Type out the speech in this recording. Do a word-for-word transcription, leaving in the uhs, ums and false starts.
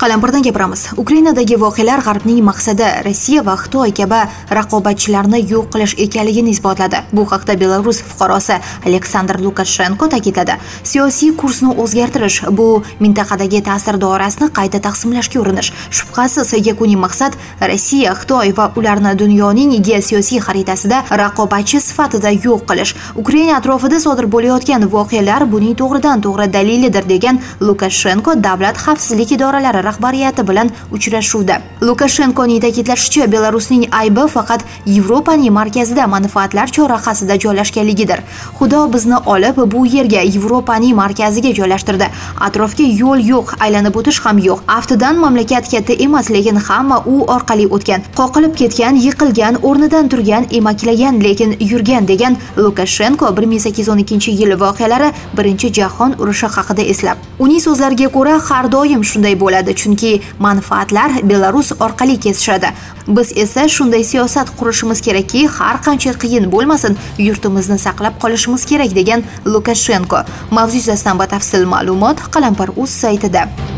Qalampirdan gapiramiz. Ukrainadagi voqealar G'arbning maqsadi Rossiya va Xitoy kabi raqobatchilarni yo'q qilish ekanligini isbotladi. Bu haqda Belarus fuqarosi Aleksandr Lukashenko ta'kidladi. Siyosiy kursni o'zgartirish, bu mintaqadagi ta'sir doirasini qayta taqsimlashga urinish. Shubhasiz, yakuniy maqsad Rossiya, Xitoy va ularni dunyoning geosiyosiy xaritasida raqobatchi sifatida yo'q qilish. Ukraina atrofida sodir bo'layotgan voqealar buning to'g'ridan-to'g'ri dalilidir degan Lukashenko davlat xavfsizlik idoralari rahbariyati bilan uchrashuvda. Lukashenkoning ta'kidlashicha, Belarusning aybi faqat Yevropaning markazida manfaatlar chorrahasida joylashganligidir. Xudo bizni olib bu yerga Yevropaning markaziga joylashtirdi. Atrofga yo'l yo'q, aylanib o'tish ham yo'q. Aftidan mamlakat katta emas, lekin hamma u orqali o'tgan. Qoqilib ketgan, yiqilgan, o'rnidan turgan, emaklagan, lekin yurgan degan Lukashenko bir ming sakkiz yuz o'n ikkinchi yil voqealari Birinchi jahon urushi haqida eslab. Uning so'zlariga ko'ra, har doim shunday bo'ladi, chunki manfaatlar Belarus orqali kesishadi. Biz esa shunday siyosat qurishimiz kerakki, har qancha qiyin bo'lmasin, yurtimizni saqlab qolishimiz kerak degan Lukashenko. Mavzu yuzasidan batafsil ma'lumot Qalampir.uz saytida.